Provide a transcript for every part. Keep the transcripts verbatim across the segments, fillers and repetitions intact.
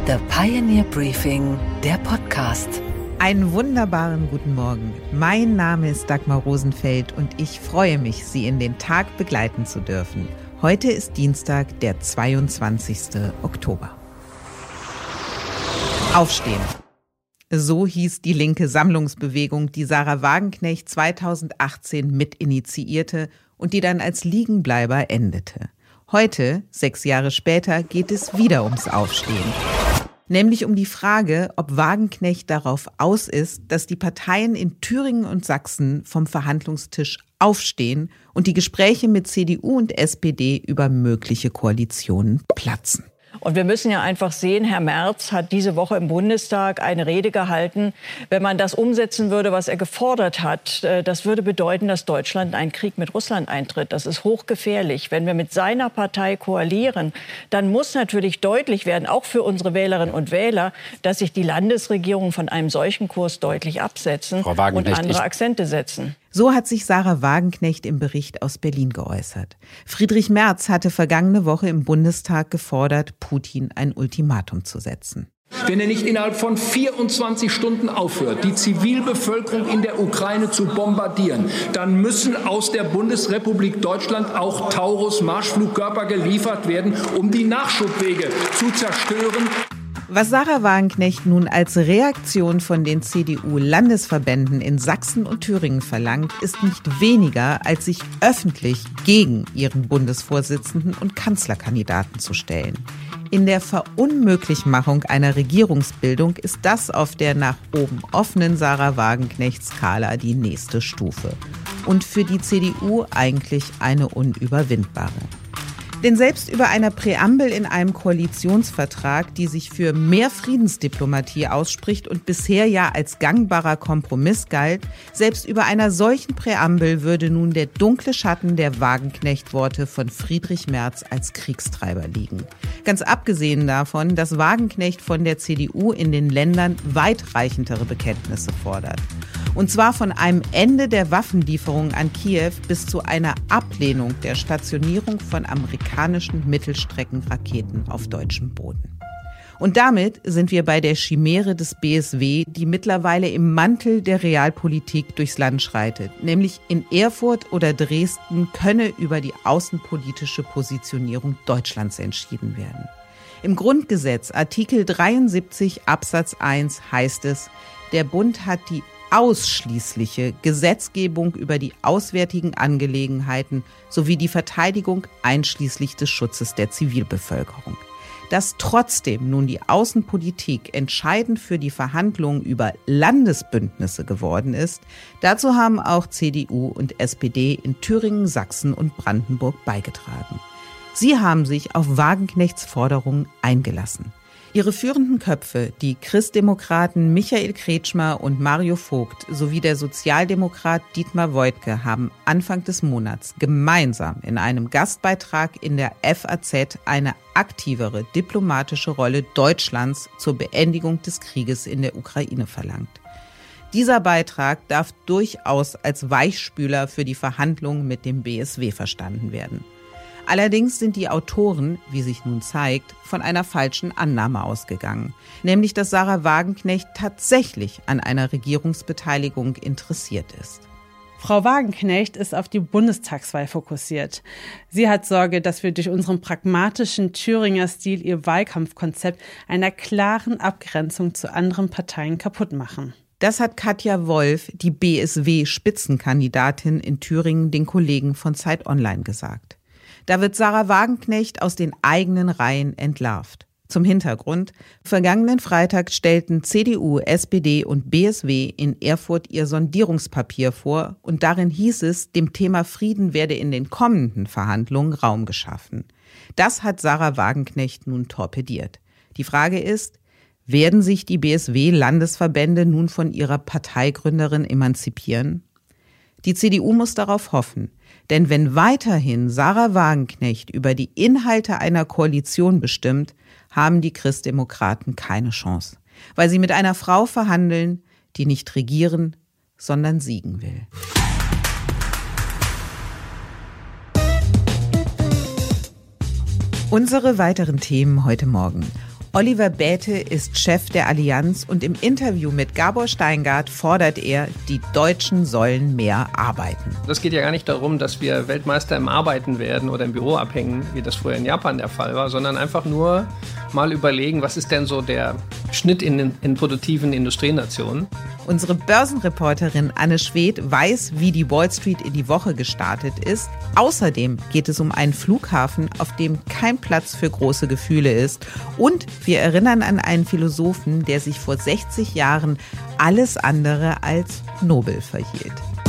The Pioneer Briefing, der Podcast. Einen wunderbaren guten Morgen. Mein Name ist Dagmar Rosenfeld und ich freue mich, Sie in den Tag begleiten zu dürfen. Heute ist Dienstag, der zweiundzwanzigsten Oktober. Aufstehen. So hieß die linke Sammlungsbewegung, die Sarah Wagenknecht zweitausendachtzehn mitinitiierte und die dann als Liegenbleiber endete. Heute, sechs Jahre später, geht es wieder ums Aufstehen. Nämlich um die Frage, ob Wagenknecht darauf aus ist, dass die Parteien in Thüringen und Sachsen vom Verhandlungstisch aufstehen und die Gespräche mit C D U und S P D über mögliche Koalitionen platzen. Und wir müssen ja einfach sehen, Herr Merz hat diese Woche im Bundestag eine Rede gehalten. Wenn man das umsetzen würde, was er gefordert hat, das würde bedeuten, dass Deutschland in einen Krieg mit Russland eintritt. Das ist hochgefährlich. Wenn wir mit seiner Partei koalieren, dann muss natürlich deutlich werden, auch für unsere Wählerinnen und Wähler, dass sich die Landesregierung von einem solchen Kurs deutlich absetzen und andere Akzente setzen. So hat sich Sarah Wagenknecht im Bericht aus Berlin geäußert. Friedrich Merz hatte vergangene Woche im Bundestag gefordert, Putin ein Ultimatum zu setzen. Wenn er nicht innerhalb von vierundzwanzig Stunden aufhört, die Zivilbevölkerung in der Ukraine zu bombardieren, dann müssen aus der Bundesrepublik Deutschland auch Taurus-Marschflugkörper geliefert werden, um die Nachschubwege zu zerstören. Was Sarah Wagenknecht nun als Reaktion von den C D U-Landesverbänden in Sachsen und Thüringen verlangt, ist nicht weniger, als sich öffentlich gegen ihren Bundesvorsitzenden und Kanzlerkandidaten zu stellen. In der Verunmöglichmachung einer Regierungsbildung ist das auf der nach oben offenen Sarah Wagenknecht-Skala die nächste Stufe. Und für die C D U eigentlich eine unüberwindbare. Denn selbst über einer Präambel in einem Koalitionsvertrag, die sich für mehr Friedensdiplomatie ausspricht und bisher ja als gangbarer Kompromiss galt, selbst über einer solchen Präambel würde nun der dunkle Schatten der Wagenknecht-Worte von Friedrich Merz als Kriegstreiber liegen. Ganz abgesehen davon, dass Wagenknecht von der C D U in den Ländern weitreichendere Bekenntnisse fordert. Und zwar von einem Ende der Waffenlieferung an Kiew bis zu einer Ablehnung der Stationierung von amerikanischen Mittelstreckenraketen auf deutschem Boden. Und damit sind wir bei der Chimäre des B S W, die mittlerweile im Mantel der Realpolitik durchs Land schreitet. Nämlich in Erfurt oder Dresden könne über die außenpolitische Positionierung Deutschlands entschieden werden. Im Grundgesetz, Artikel dreiundsiebzig Absatz eins, heißt es, der Bund hat die ausschließliche Gesetzgebung über die auswärtigen Angelegenheiten sowie die Verteidigung einschließlich des Schutzes der Zivilbevölkerung. Dass trotzdem nun die Außenpolitik entscheidend für die Verhandlungen über Landesbündnisse geworden ist, dazu haben auch C D U und S P D in Thüringen, Sachsen und Brandenburg beigetragen. Sie haben sich auf Wagenknechts Forderungen eingelassen. Ihre führenden Köpfe, die Christdemokraten Michael Kretschmer und Mario Vogt sowie der Sozialdemokrat Dietmar Woidke, haben Anfang des Monats gemeinsam in einem Gastbeitrag in der F A Z eine aktivere diplomatische Rolle Deutschlands zur Beendigung des Krieges in der Ukraine verlangt. Dieser Beitrag darf durchaus als Weichspüler für die Verhandlungen mit dem B S W verstanden werden. Allerdings sind die Autoren, wie sich nun zeigt, von einer falschen Annahme ausgegangen. Nämlich, dass Sarah Wagenknecht tatsächlich an einer Regierungsbeteiligung interessiert ist. Frau Wagenknecht ist auf die Bundestagswahl fokussiert. Sie hat Sorge, dass wir durch unseren pragmatischen Thüringer Stil ihr Wahlkampfkonzept einer klaren Abgrenzung zu anderen Parteien kaputt machen. Das hat Katja Wolf, die B S W-Spitzenkandidatin in Thüringen, den Kollegen von Zeit Online gesagt. Da wird Sarah Wagenknecht aus den eigenen Reihen entlarvt. Zum Hintergrund: Vergangenen Freitag stellten C D U, S P D und B S W in Erfurt ihr Sondierungspapier vor und darin hieß es, dem Thema Frieden werde in den kommenden Verhandlungen Raum geschaffen. Das hat Sarah Wagenknecht nun torpediert. Die Frage ist: Werden sich die B S W-Landesverbände nun von ihrer Parteigründerin emanzipieren? Die C D U muss darauf hoffen. Denn wenn weiterhin Sarah Wagenknecht über die Inhalte einer Koalition bestimmt, haben die Christdemokraten keine Chance. Weil sie mit einer Frau verhandeln, die nicht regieren, sondern siegen will. Unsere weiteren Themen heute Morgen. Oliver Bäte ist Chef der Allianz und im Interview mit Gabor Steingart fordert er, die Deutschen sollen mehr arbeiten. Das geht ja gar nicht darum, dass wir Weltmeister im Arbeiten werden oder im Büro abhängen, wie das früher in Japan der Fall war, sondern einfach nur mal überlegen, was ist denn so der Schnitt in den in produktiven Industrienationen. Unsere Börsenreporterin Anne Schwedt weiß, wie die Wall Street in die Woche gestartet ist. Außerdem geht es um einen Flughafen, auf dem kein Platz für große Gefühle ist. Und wir erinnern an einen Philosophen, der sich vor sechzig Jahren alles andere als nobel verhielt.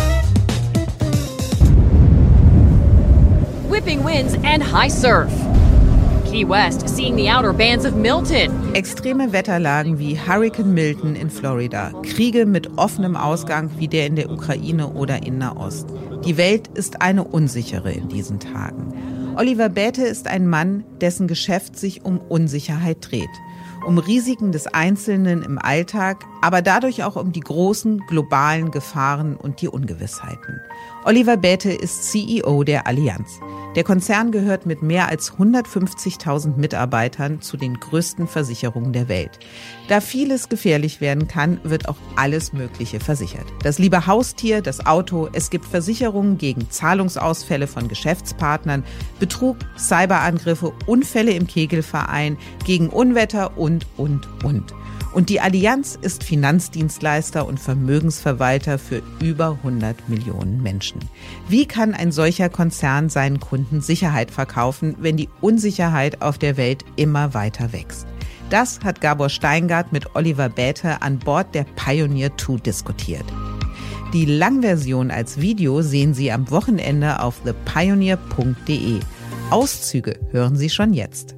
Whipping winds and high surf. Key West seeing the outer bands of Milton. Extreme Wetterlagen wie Hurricane Milton in Florida, Kriege mit offenem Ausgang wie der in der Ukraine oder in Nahost. Die Welt ist eine unsichere in diesen Tagen. Oliver Bäte ist ein Mann, dessen Geschäft sich um Unsicherheit dreht. Um Risiken des Einzelnen im Alltag, aber dadurch auch um die großen globalen Gefahren und die Ungewissheiten. Oliver Bäte ist C E O der Allianz. Der Konzern gehört mit mehr als hundertfünfzigtausend Mitarbeitern zu den größten Versicherungen der Welt. Da vieles gefährlich werden kann, wird auch alles Mögliche versichert. Das liebe Haustier, das Auto, es gibt Versicherungen gegen Zahlungsausfälle von Geschäftspartnern, Betrug, Cyberangriffe, Unfälle im Kegelverein, gegen Unwetter und, und, und. Und die Allianz ist Finanzdienstleister und Vermögensverwalter für über hundert Millionen Menschen. Wie kann ein solcher Konzern seinen Kunden Sicherheit verkaufen, wenn die Unsicherheit auf der Welt immer weiter wächst? Das hat Gabor Steingart mit Oliver Bäte an Bord der Pioneer zwei diskutiert. Die Langversion als Video sehen Sie am Wochenende auf the pioneer punkt de. Auszüge hören Sie schon jetzt.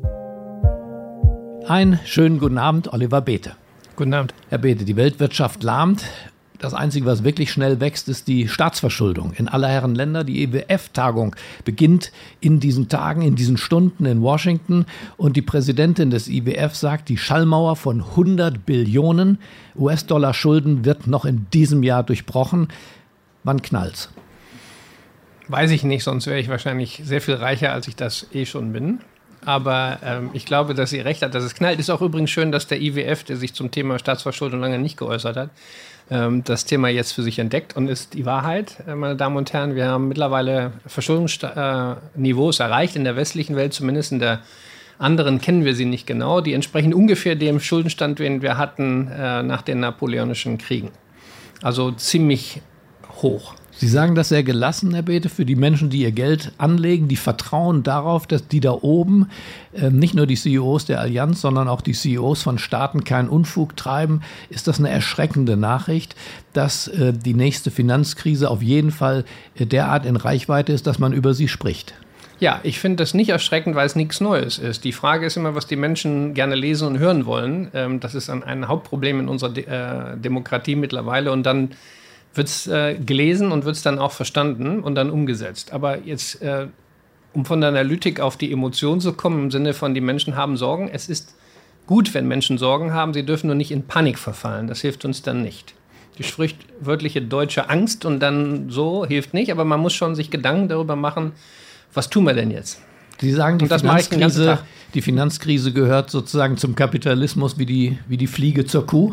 Einen schönen guten Abend, Oliver Bäte. Guten Abend. Herr Bäte, die Weltwirtschaft lahmt. Das Einzige, was wirklich schnell wächst, ist die Staatsverschuldung in aller Herren Länder. Die E W F-Tagung beginnt in diesen Tagen, in diesen Stunden in Washington. Und die Präsidentin des I W F sagt, die Schallmauer von hundert Billionen U S-Dollar Schulden wird noch in diesem Jahr durchbrochen. Wann knallt's? Weiß ich nicht, sonst wäre ich wahrscheinlich sehr viel reicher, als ich das eh schon bin. Aber ähm, ich glaube, dass sie recht hat, dass es knallt. Ist auch übrigens schön, dass der I W F, der sich zum Thema Staatsverschuldung lange nicht geäußert hat, ähm, das Thema jetzt für sich entdeckt und ist die Wahrheit, äh, meine Damen und Herren. Wir haben mittlerweile Verschuldungsniveaus äh, erreicht, in der westlichen Welt, zumindest in der anderen kennen wir sie nicht genau. Die entsprechen ungefähr dem Schuldenstand, den wir hatten äh, nach den napoleonischen Kriegen. Also ziemlich hoch. Sie sagen das sehr gelassen, Herr Bäte, für die Menschen, die ihr Geld anlegen, die vertrauen darauf, dass die da oben, äh, nicht nur die C E Os der Allianz, sondern auch die C E Os von Staaten keinen Unfug treiben. Ist das eine erschreckende Nachricht, dass äh, die nächste Finanzkrise auf jeden Fall äh, derart in Reichweite ist, dass man über sie spricht? Ja, ich finde das nicht erschreckend, weil es nichts Neues ist. Die Frage ist immer, was die Menschen gerne lesen und hören wollen. Ähm, das ist ein, ein Hauptproblem in unserer De- äh, Demokratie mittlerweile. Und dann wird es äh, gelesen und wird es dann auch verstanden und dann umgesetzt. Aber jetzt, äh, um von der Analytik auf die Emotion zu kommen, im Sinne von, die Menschen haben Sorgen. Es ist gut, wenn Menschen Sorgen haben. Sie dürfen nur nicht in Panik verfallen. Das hilft uns dann nicht. Die sprichwörtliche deutsche Angst und dann so hilft nicht. Aber man muss schon sich Gedanken darüber machen, was tun wir denn jetzt? Sie sagen, die Und das mache ich den ganzen Finanzkrise, Tag. die Finanzkrise gehört sozusagen zum Kapitalismus wie die, wie die Fliege zur Kuh?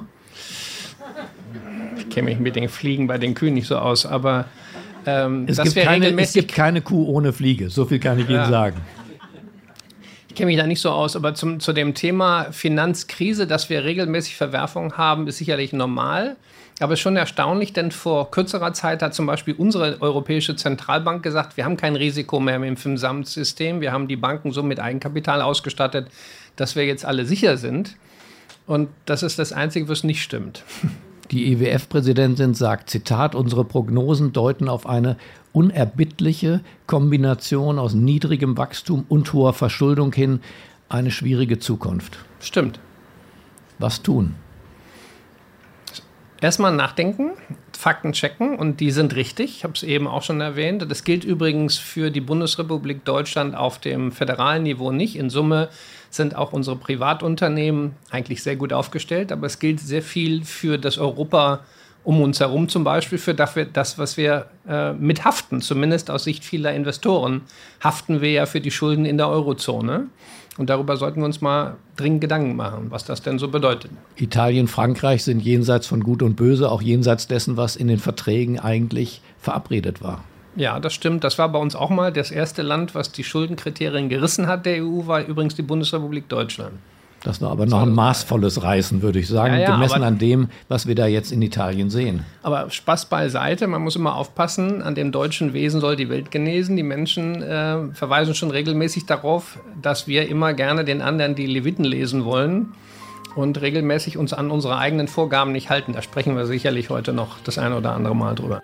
Ich kenne mich mit den Fliegen bei den Kühen nicht so aus, aber ähm, es, das gibt wäre keine, regelmäßig. es gibt keine Kuh ohne Fliege, so viel kann ich Ja. Ihnen sagen. Ich kenne mich da nicht so aus, aber zum, zu dem Thema Finanzkrise, dass wir regelmäßig Verwerfungen haben, ist sicherlich normal. Aber es ist schon erstaunlich, denn vor kürzerer Zeit hat zum Beispiel unsere Europäische Zentralbank gesagt, wir haben kein Risiko mehr im Gesamtsystem. Wir haben die Banken so mit Eigenkapital ausgestattet, dass wir jetzt alle sicher sind. Und das ist das Einzige, was nicht stimmt. Die E W F-Präsidentin sagt, Zitat, unsere Prognosen deuten auf eine unerbittliche Kombination aus niedrigem Wachstum und hoher Verschuldung hin, eine schwierige Zukunft. Stimmt. Was tun? Erstmal nachdenken, Fakten checken und die sind richtig. Ich habe es eben auch schon erwähnt. Das gilt übrigens für die Bundesrepublik Deutschland auf dem föderalen Niveau nicht. In Summe sind auch unsere Privatunternehmen eigentlich sehr gut aufgestellt, aber es gilt sehr viel für das Europa um uns herum, zum Beispiel für das, was wir äh, mit haften. Zumindest aus Sicht vieler Investoren haften wir ja für die Schulden in der Eurozone. Und darüber sollten wir uns mal dringend Gedanken machen, was das denn so bedeutet. Italien, Frankreich sind jenseits von Gut und Böse, auch jenseits dessen, was in den Verträgen eigentlich verabredet war. Ja, das stimmt. Das war bei uns auch mal das erste Land, was die Schuldenkriterien gerissen hat der E U, war übrigens die Bundesrepublik Deutschland. Das war aber noch ein maßvolles Reißen, würde ich sagen, ja, ja, gemessen an dem, was wir da jetzt in Italien sehen. Aber Spaß beiseite, man muss immer aufpassen, an dem deutschen Wesen soll die Welt genesen. Die Menschen äh, verweisen schon regelmäßig darauf, dass wir immer gerne den anderen die Leviten lesen wollen und regelmäßig uns an unsere eigenen Vorgaben nicht halten. Da sprechen wir sicherlich heute noch das eine oder andere Mal drüber.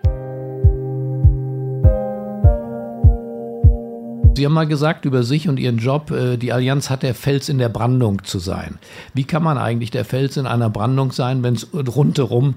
Sie haben mal gesagt über sich und Ihren Job, die Allianz hat der Fels in der Brandung zu sein. Wie kann man eigentlich der Fels in einer Brandung sein, wenn es rundherum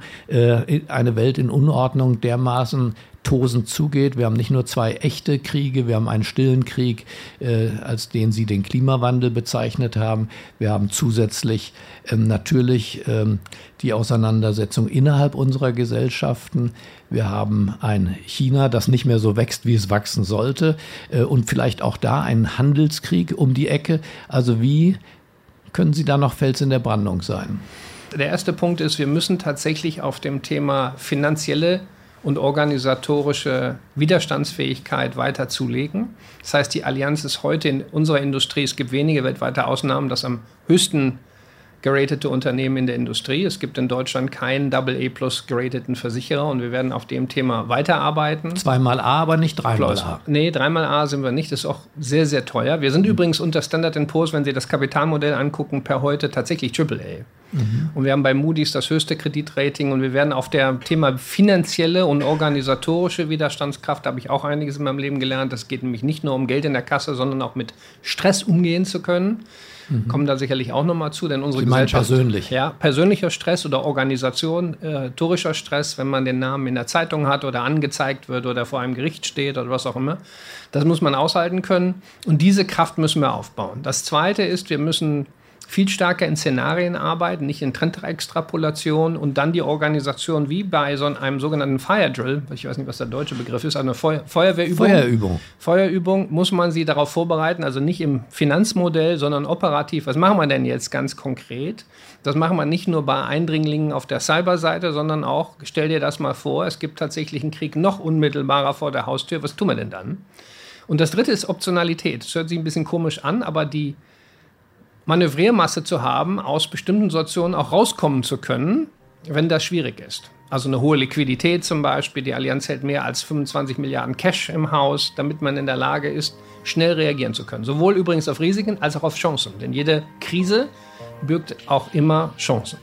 eine Welt in Unordnung dermaßen tosend zugeht? Wir haben nicht nur zwei echte Kriege, wir haben einen stillen Krieg, äh, als den Sie den Klimawandel bezeichnet haben. Wir haben zusätzlich ähm, natürlich ähm, die Auseinandersetzung innerhalb unserer Gesellschaften. Wir haben ein China, das nicht mehr so wächst, wie es wachsen sollte. Äh, und vielleicht auch da einen Handelskrieg um die Ecke. Also wie können Sie da noch Fels in der Brandung sein? Der erste Punkt ist, wir müssen tatsächlich auf dem Thema finanzielle und organisatorische Widerstandsfähigkeit weiter zulegen. Das heißt, die Allianz ist heute in unserer Industrie, es gibt wenige weltweite Ausnahmen, das am höchsten geratete Unternehmen in der Industrie. Es gibt in Deutschland keinen Double A plus gerateten Versicherer und wir werden auf dem Thema weiterarbeiten. Zweimal A, aber nicht dreimal A. Nee, dreimal A sind wir nicht. Das ist auch sehr, sehr teuer. Wir sind mhm. übrigens unter Standard and Poor's, wenn Sie das Kapitalmodell angucken, per heute tatsächlich Triple A. Mhm. Und wir haben bei Moody's das höchste Kreditrating und wir werden auf dem Thema finanzielle und organisatorische Widerstandskraft, da habe ich auch einiges in meinem Leben gelernt. Das geht nämlich nicht nur um Geld in der Kasse, sondern auch mit Stress umgehen zu können. Mhm. Kommen da sicherlich auch nochmal zu, denn unsere Sie meinen Gesellschaft... persönlich? Ja, persönlicher Stress oder Organisation, äh, tourischer Stress, wenn man den Namen in der Zeitung hat oder angezeigt wird oder vor einem Gericht steht oder was auch immer. Das muss man aushalten können und diese Kraft müssen wir aufbauen. Das Zweite ist, wir müssen viel stärker in Szenarien arbeiten, nicht in Trendextrapolation und dann die Organisation wie bei so einem sogenannten Fire Drill, ich weiß nicht, was der deutsche Begriff ist, eine Feu- Feuerwehrübung. Feuerübung. Feuerübung muss man sie darauf vorbereiten, also nicht im Finanzmodell, sondern operativ. Was machen wir denn jetzt ganz konkret? Das machen wir nicht nur bei Eindringlingen auf der Cyberseite, sondern auch, stell dir das mal vor, es gibt tatsächlich einen Krieg noch unmittelbarer vor der Haustür. Was tun wir denn dann? Und das Dritte ist Optionalität. Das hört sich ein bisschen komisch an, aber die Manövriermasse zu haben, aus bestimmten Situationen auch rauskommen zu können, wenn das schwierig ist. Also eine hohe Liquidität zum Beispiel. Die Allianz hält mehr als fünfundzwanzig Milliarden Cash im Haus, damit man in der Lage ist, schnell reagieren zu können. Sowohl übrigens auf Risiken als auch auf Chancen. Denn jede Krise birgt auch immer Chancen.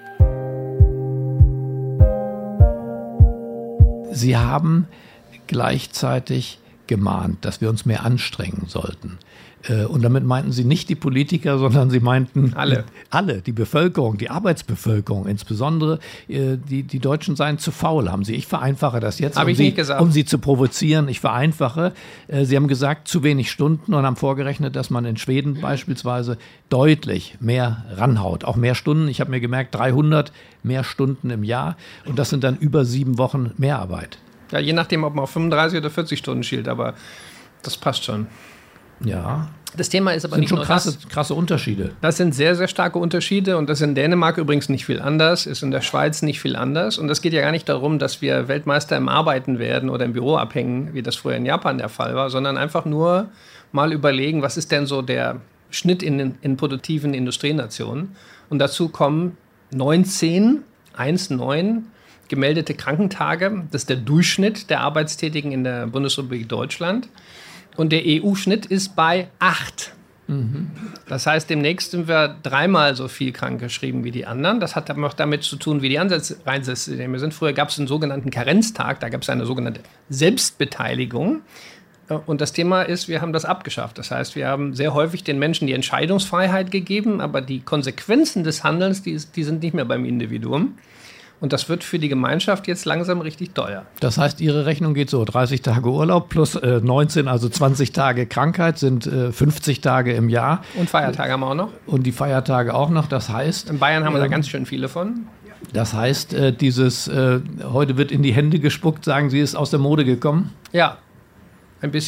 Sie haben gleichzeitig gemahnt, dass wir uns mehr anstrengen sollten. Und damit meinten Sie nicht die Politiker, sondern Sie meinten alle, alle, die Bevölkerung, die Arbeitsbevölkerung, insbesondere die, die Deutschen seien zu faul, haben Sie. Ich vereinfache das jetzt, um, ich Sie, nicht gesagt. um Sie zu provozieren. Ich vereinfache. Sie haben gesagt, zu wenig Stunden und haben vorgerechnet, dass man in Schweden beispielsweise deutlich mehr ranhaut. Auch mehr Stunden. Ich habe mir gemerkt, dreihundert mehr Stunden im Jahr und das sind dann über sieben Wochen Mehrarbeit. Ja, je nachdem, ob man auf fünfunddreißig oder vierzig Stunden schielt, aber das passt schon. Ja. Das Thema ist aber das sind nicht schon nur krasse, das. krasse Unterschiede. Das sind sehr, sehr starke Unterschiede und das ist in Dänemark übrigens nicht viel anders, ist in der Schweiz nicht viel anders. Und es geht ja gar nicht darum, dass wir Weltmeister im Arbeiten werden oder im Büro abhängen, wie das früher in Japan der Fall war, sondern einfach nur mal überlegen, was ist denn so der Schnitt in, in produktiven Industrienationen. Und dazu kommen neunzehn, eins Komma neun gemeldete Krankentage. Das ist der Durchschnitt der Arbeitstätigen in der Bundesrepublik Deutschland. Und der E U-Schnitt ist bei acht. Mhm. Das heißt, demnächst sind wir dreimal so viel krankgeschrieben wie die anderen. Das hat aber auch damit zu tun, wie die Einsatzsysteme sind. Früher gab es einen sogenannten Karenztag, da gab es eine sogenannte Selbstbeteiligung. Und das Thema ist, wir haben das abgeschafft. Das heißt, wir haben sehr häufig den Menschen die Entscheidungsfreiheit gegeben, aber die Konsequenzen des Handelns, die, die sind nicht mehr beim Individuum. Und das wird für die Gemeinschaft jetzt langsam richtig teuer. Das heißt, Ihre Rechnung geht so, dreißig Tage Urlaub plus äh, neunzehn, also zwanzig Tage Krankheit sind äh, fünfzig Tage im Jahr. Und Feiertage haben wir auch noch. Und die Feiertage auch noch, das heißt... In Bayern haben wir äh, da ganz schön viele von. Das heißt, äh, dieses äh, heute wird in die Hände gespuckt, sagen Sie, ist aus der Mode gekommen? Ja, ein bisschen.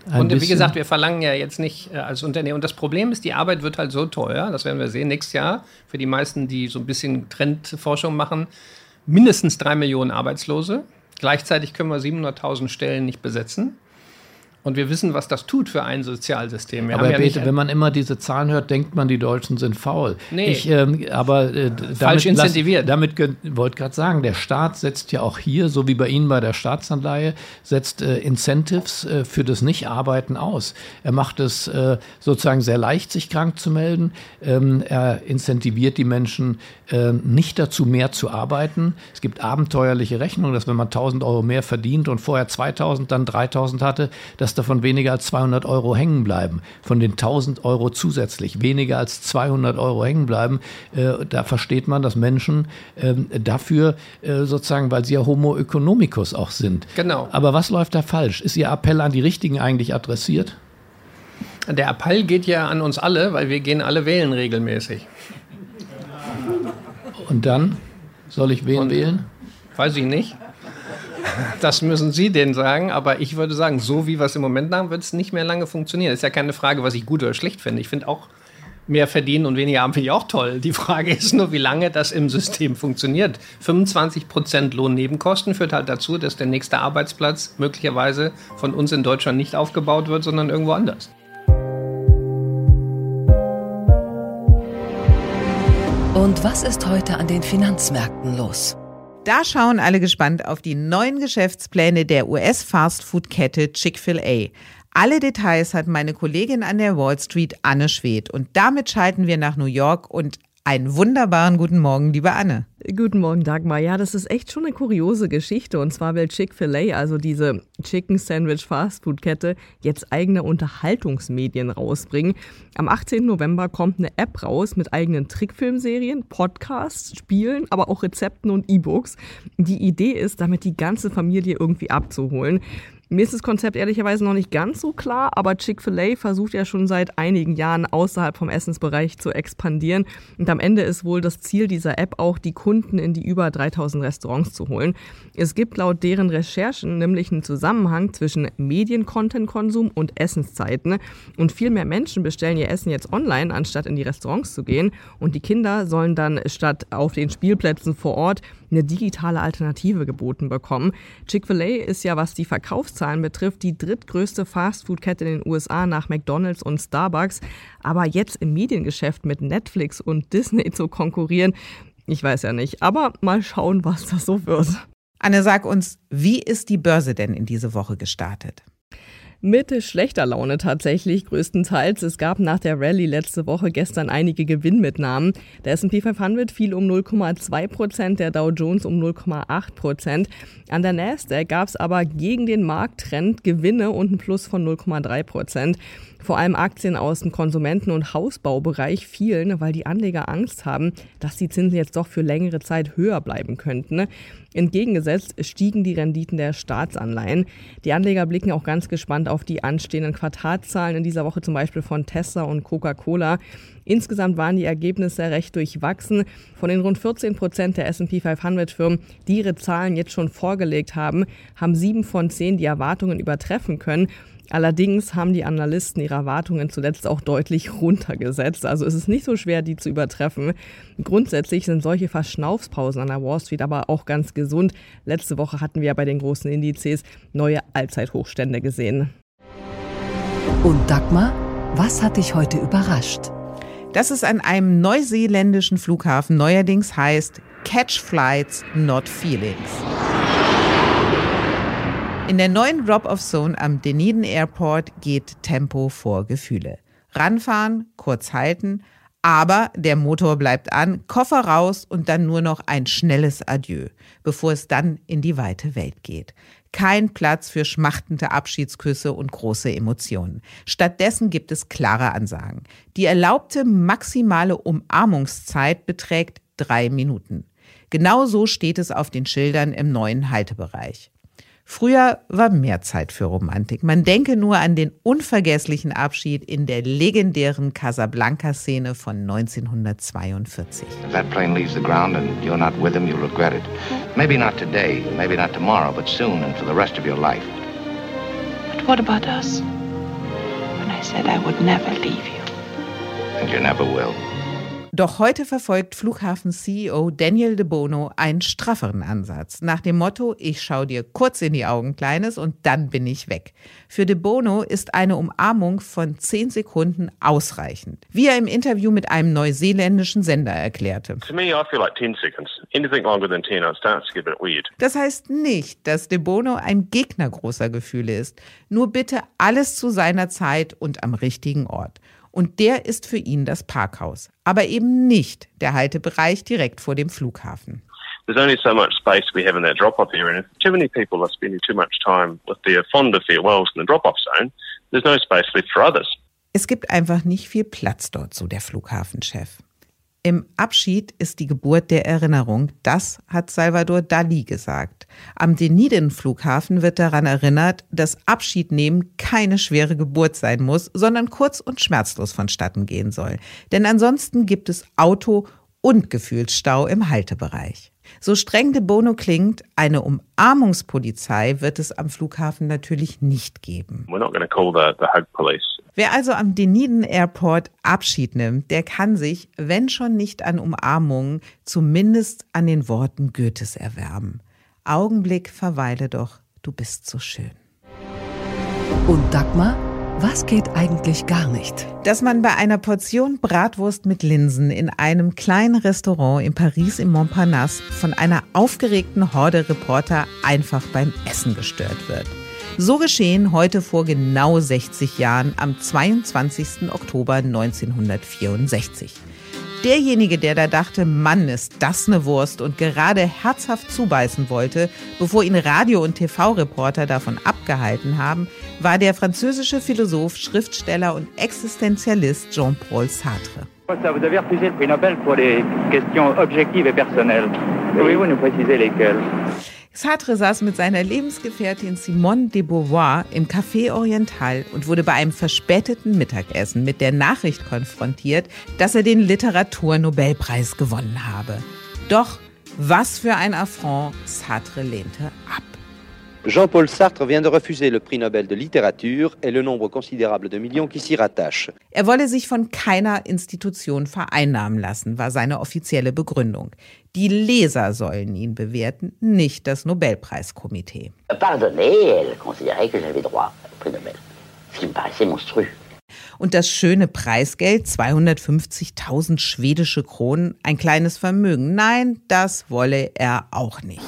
Ein und wie gesagt, wir verlangen ja jetzt nicht äh, als Unternehmen. Und das Problem ist, die Arbeit wird halt so teuer, das werden wir sehen, nächstes Jahr für die meisten, die so ein bisschen Trendforschung machen, mindestens drei Millionen Arbeitslose. Gleichzeitig können wir siebenhunderttausend Stellen nicht besetzen. Und wir wissen, was das tut für ein Sozialsystem. Wir aber haben ja Bete, wenn man immer diese Zahlen hört, denkt man, die Deutschen sind faul. Nee, ich, ähm, aber äh, falsch damit, incentiviert. Damit wollte gerade sagen, der Staat setzt ja auch hier, so wie bei Ihnen bei der Staatsanleihe, setzt äh, Incentives äh, für das Nicht-Arbeiten aus. Er macht es äh, sozusagen sehr leicht, sich krank zu melden. Ähm, er incentiviert die Menschen äh, nicht dazu, mehr zu arbeiten. Es gibt abenteuerliche Rechnungen, dass wenn man tausend Euro mehr verdient und vorher zweitausend, dann dreitausend hatte, dass davon weniger als zweihundert Euro hängen bleiben. Von den tausend Euro zusätzlich weniger als zweihundert Euro hängen bleiben. Äh, da versteht man, dass Menschen äh, dafür äh, sozusagen, weil sie ja Homo economicus auch sind. Genau. Aber was läuft da falsch? Ist Ihr Appell an die Richtigen eigentlich adressiert? Der Appell geht ja an uns alle, weil wir gehen alle wählen regelmäßig. Und dann? Soll ich wen Und, wählen? Weiß ich nicht. Das müssen Sie denen sagen, aber ich würde sagen, so wie wir es im Moment machen, wird es nicht mehr lange funktionieren. Das ist ja keine Frage, was ich gut oder schlecht finde. Ich finde auch, mehr verdienen und weniger haben, finde ich auch toll. Die Frage ist nur, wie lange das im System funktioniert. fünfundzwanzig Prozent Lohnnebenkosten führt halt dazu, dass der nächste Arbeitsplatz möglicherweise von uns in Deutschland nicht aufgebaut wird, sondern irgendwo anders. Und was ist heute an den Finanzmärkten los? Da schauen alle gespannt auf die neuen Geschäftspläne der U S-Fastfood-Kette Chick-fil-A. Alle Details hat meine Kollegin an der Wall Street, Anne Schwedt. Und damit schalten wir nach New York und einen wunderbaren guten Morgen, liebe Anne. Guten Morgen, Dagmar. Ja, das ist echt schon eine kuriose Geschichte. Und zwar will Chick-fil-A, also diese Chicken Sandwich Fastfood-Kette, jetzt eigene Unterhaltungsmedien rausbringen. Am achtzehnten November kommt eine App raus mit eigenen Trickfilmserien, Podcasts, Spielen, aber auch Rezepten und E-Books. Die Idee ist, damit die ganze Familie irgendwie abzuholen. Mir ist das Konzept ehrlicherweise noch nicht ganz so klar, aber Chick-fil-A versucht ja schon seit einigen Jahren außerhalb vom Essensbereich zu expandieren. Und am Ende ist wohl das Ziel dieser App auch, die Kunden in die über dreitausend Restaurants zu holen. Es gibt laut deren Recherchen nämlich einen Zusammenhang zwischen Medien-Content-Konsum und Essenszeiten. Und viel mehr Menschen bestellen ihr Essen jetzt online, anstatt in die Restaurants zu gehen. Und die Kinder sollen dann statt auf den Spielplätzen vor Ort eine digitale Alternative geboten bekommen. Chick-fil-A ist ja, was die Verkaufszahlen betrifft, die drittgrößte Fastfood-Kette in den U S A nach McDonald's und Starbucks. Aber jetzt im Mediengeschäft mit Netflix und Disney zu konkurrieren, ich weiß ja nicht. Aber mal schauen, was das so wird. Anne, sag uns, wie ist die Börse denn in diese Woche gestartet? Mit schlechter Laune tatsächlich, größtenteils. Es gab nach der Rallye letzte Woche gestern einige Gewinnmitnahmen. Der S und P fünfhundert fiel um null Komma zwei Prozent, der Dow Jones um null Komma acht Prozent. An der Nasdaq gab es aber gegen den Markttrend Gewinne und ein Plus von null Komma drei Prozent. Vor allem Aktien aus dem Konsumenten- und Hausbaubereich fielen, weil die Anleger Angst haben, dass die Zinsen jetzt doch für längere Zeit höher bleiben könnten. Entgegengesetzt stiegen die Renditen der Staatsanleihen. Die Anleger blicken auch ganz gespannt auf die anstehenden Quartalszahlen in dieser Woche, zum Beispiel von Tesla und Coca-Cola. Insgesamt waren die Ergebnisse recht durchwachsen. Von den rund vierzehn Prozent der S und P fünfhundert Firmen, die ihre Zahlen jetzt schon vorgelegt haben, haben sieben von zehn die Erwartungen übertreffen können. Allerdings haben die Analysten ihre Erwartungen zuletzt auch deutlich runtergesetzt. Also es ist nicht so schwer, die zu übertreffen. Grundsätzlich sind solche Verschnaufspausen an der Wall Street aber auch ganz gesund. Letzte Woche hatten wir ja bei den großen Indizes neue Allzeithochstände gesehen. Und Dagmar, was hat dich heute überrascht? Dass es an einem neuseeländischen Flughafen neuerdings heißt Catch Flights, not Feelings. In der neuen Drop-Off-Zone am Dunedin Airport geht Tempo vor Gefühle. Ranfahren, kurz halten, aber der Motor bleibt an, Koffer raus und dann nur noch ein schnelles Adieu, bevor es dann in die weite Welt geht. Kein Platz für schmachtende Abschiedsküsse und große Emotionen. Stattdessen gibt es klare Ansagen. Die erlaubte maximale Umarmungszeit beträgt drei Minuten. Genau so steht es auf den Schildern im neuen Haltebereich. Früher war mehr Zeit für Romantik. Man denke nur an den unvergesslichen Abschied in der legendären Casablanca-Szene von neunzehnhundertzweiundvierzig. If that plane leaves the ground and you're not with him, you'll regret it. Maybe not today, maybe not tomorrow, but soon and for the rest of your life. But what about us? when I said I would never leave you. And you never will. Doch heute verfolgt Flughafen-C E O Daniel de Bono einen strafferen Ansatz. Nach dem Motto, ich schau dir kurz in die Augen, Kleines, und dann bin ich weg. Für de Bono ist eine Umarmung von zehn Sekunden ausreichend. Wie er im Interview mit einem neuseeländischen Sender erklärte. To me, I feel like ten seconds. Anything longer than ten, it starts to get a bit weird. Das heißt nicht, dass de Bono ein Gegner großer Gefühle ist. Nur bitte alles zu seiner Zeit und am richtigen Ort. Und der ist für ihn das Parkhaus, aber eben nicht der Haltebereich direkt vor dem Flughafen. There's only so much space we have in that drop-off area, and if too many people are spending too much time with their fonder farewells in the drop-off zone, there's no space left for others. Es gibt einfach nicht viel Platz dort, so der Flughafenchef. Im Abschied ist die Geburt der Erinnerung, das hat Salvador Dalí gesagt. Am Dunedin-Flughafen wird daran erinnert, dass Abschiednehmen keine schwere Geburt sein muss, sondern kurz und schmerzlos vonstatten gehen soll. Denn ansonsten gibt es Auto- und Gefühlsstau im Haltebereich. So streng de Bono klingt, eine Umarmungspolizei wird es am Flughafen natürlich nicht geben. We're not going to call the, the hug police. Wer also am Dunedin Airport Abschied nimmt, der kann sich, wenn schon nicht an Umarmungen, zumindest an den Worten Goethes erwärmen. Augenblick, verweile doch, du bist so schön. Und Dagmar? Was geht eigentlich gar nicht? Dass man bei einer Portion Bratwurst mit Linsen in einem kleinen Restaurant in Paris im Montparnasse von einer aufgeregten Horde Reporter einfach beim Essen gestört wird. So geschehen heute vor genau sechzig Jahren am zweiundzwanzigsten Oktober neunzehnhundertvierundsechzig. Derjenige, der da dachte, Mann, ist das eine Wurst und gerade herzhaft zubeißen wollte, bevor ihn Radio- und T V-Reporter davon abgehalten haben, war der französische Philosoph, Schriftsteller und Existenzialist Jean-Paul Sartre. Vous avez refusé le prix Nobel pour des questions objectives et personnelles. Pouvez-vous nous préciser lesquelles? Sartre saß mit seiner Lebensgefährtin Simone de Beauvoir im Café Oriental und wurde bei einem verspäteten Mittagessen mit der Nachricht konfrontiert, dass er den Literaturnobelpreis gewonnen habe. Doch was für ein Affront, Sartre lehnte ab. Jean-Paul Sartre vient de refuser le prix Nobel de littérature et le nombre considérable de millions qui s'y rattachent. Er wolle sich von keiner Institution vereinnahmen lassen, war seine offizielle Begründung. Die Leser sollen ihn bewerten, nicht das Nobelpreiskomitee. Pardonnez, elle considérait que j'avais droit au prix Nobel, ce qui me paraissait monstrueux. Und das schöne Preisgeld, zweihundertfünfzigtausend schwedische Kronen, ein kleines Vermögen. Nein, das wolle er auch nicht.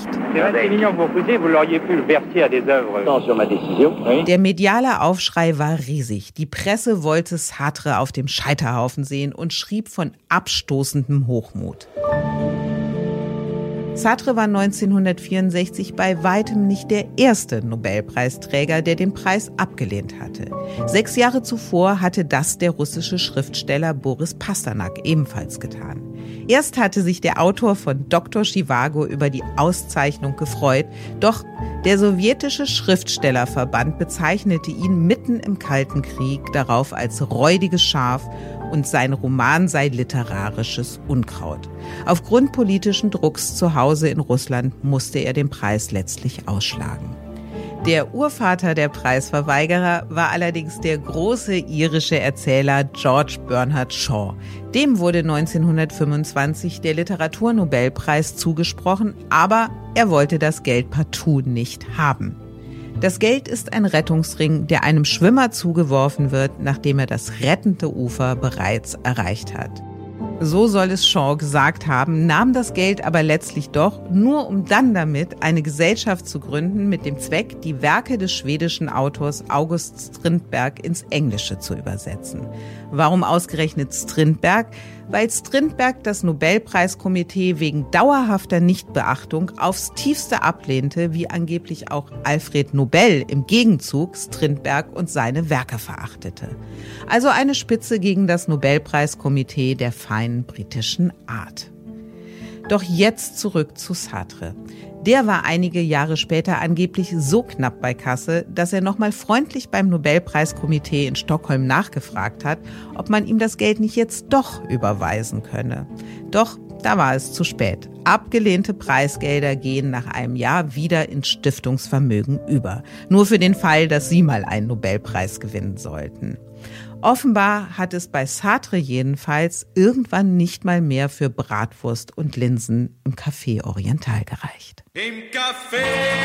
Der mediale Aufschrei war riesig. Die Presse wollte Sartre auf dem Scheiterhaufen sehen und schrieb von abstoßendem Hochmut. Sartre war neunzehnhundertvierundsechzig bei weitem nicht der erste Nobelpreisträger, der den Preis abgelehnt hatte. Sechs Jahre zuvor hatte das der russische Schriftsteller Boris Pasternak ebenfalls getan. Erst hatte sich der Autor von Doktor Zhivago über die Auszeichnung gefreut, doch der sowjetische Schriftstellerverband bezeichnete ihn mitten im Kalten Krieg darauf als räudiges Schaf und sein Roman sei literarisches Unkraut. Aufgrund politischen Drucks zu Hause in Russland musste er den Preis letztlich ausschlagen. Der Urvater der Preisverweigerer war allerdings der große irische Erzähler George Bernard Shaw. Dem wurde neunzehnhundertfünfundzwanzig der Literaturnobelpreis zugesprochen, aber er wollte das Geld partout nicht haben. Das Geld ist ein Rettungsring, der einem Schwimmer zugeworfen wird, nachdem er das rettende Ufer bereits erreicht hat. So soll es Shaw gesagt haben, nahm das Geld aber letztlich doch, nur um dann damit eine Gesellschaft zu gründen mit dem Zweck, die Werke des schwedischen Autors August Strindberg ins Englische zu übersetzen. Warum ausgerechnet Strindberg? Weil Strindberg das Nobelpreiskomitee wegen dauerhafter Nichtbeachtung aufs Tiefste ablehnte, wie angeblich auch Alfred Nobel im Gegenzug Strindberg und seine Werke verachtete. Also eine Spitze gegen das Nobelpreiskomitee der feinen britischen Art. Doch jetzt zurück zu Sartre. Der war einige Jahre später angeblich so knapp bei Kasse, dass er nochmal freundlich beim Nobelpreiskomitee in Stockholm nachgefragt hat, ob man ihm das Geld nicht jetzt doch überweisen könne. Doch da war es zu spät. Abgelehnte Preisgelder gehen nach einem Jahr wieder ins Stiftungsvermögen über. Nur für den Fall, dass Sie mal einen Nobelpreis gewinnen sollten. Offenbar hat es bei Sartre jedenfalls irgendwann nicht mal mehr für Bratwurst und Linsen im Café Oriental gereicht. Im Café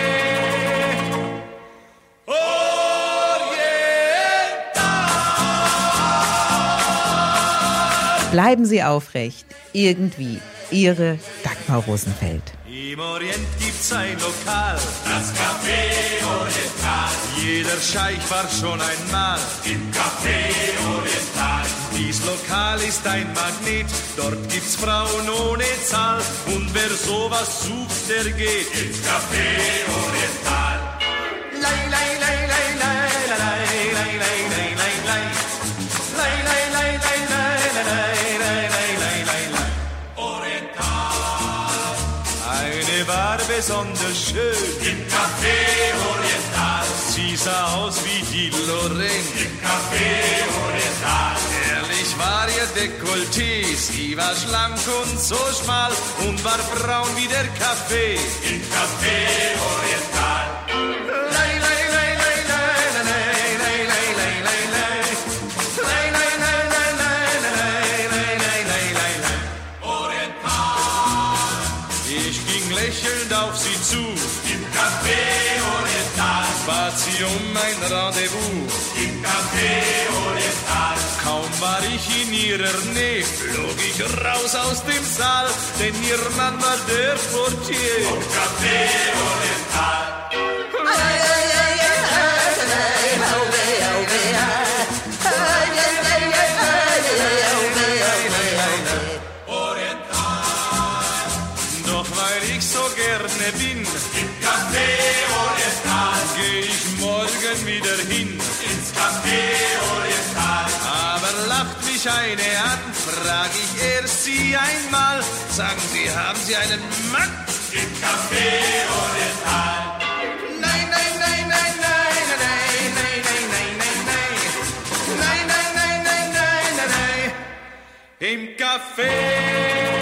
Oriental. Bleiben Sie aufrecht, irgendwie. Ihre Dagmar Rosenfeld. Im Orient gibt's ein Lokal, das Café Oriental. Jeder Scheich war schon einmal im Café Oriental. Dies Lokal ist ein Magnet, dort gibt's Frauen ohne Zahl. Und wer sowas sucht, der geht ins Café Oriental. Lei, lei, lei, lei, lei, lei, lei, lei, lei, lei, lei. Lei, lei, lei, lei, lei, lei, lei, lei, lei, lei, lei. Oriental. Eine war besonders schön im Café Oriental. Sie sah aus wie die Lorraine im Café Oriental. Ehrlich war ihr Dekolleté, sie war schlank und so schmal und war braun wie der Kaffee im Café Oriental. Lei, lei, lei, lei, lei, lei, lei, lei, lei, lei, lei. Lei, lei, lei, lei, lei, lei, lei, lei, lei, lei. Oriental. Ich ging lächelnd auf sie zu im Café Oriental. Bat sie um ein Rendezvous im Café Oriental. Kaum war ich in ihrer Nähe, flog ich raus aus dem Saal, denn ihr Mann war der Portier im Café Oriental. Oriental. Doch weil ich so gerne bin im Café Oriental, geh ich morgen wieder hin ins Café Oriental. Aber lacht mich eine an, frag ich erst sie einmal. Sagen Sie, haben Sie einen Mann im Café Oriental? Nein, nein, nein, nein, nein, nein, nein, nein, nein, nein, nein. Nein, nein, nein, nein, nein, nein, nein. Im Café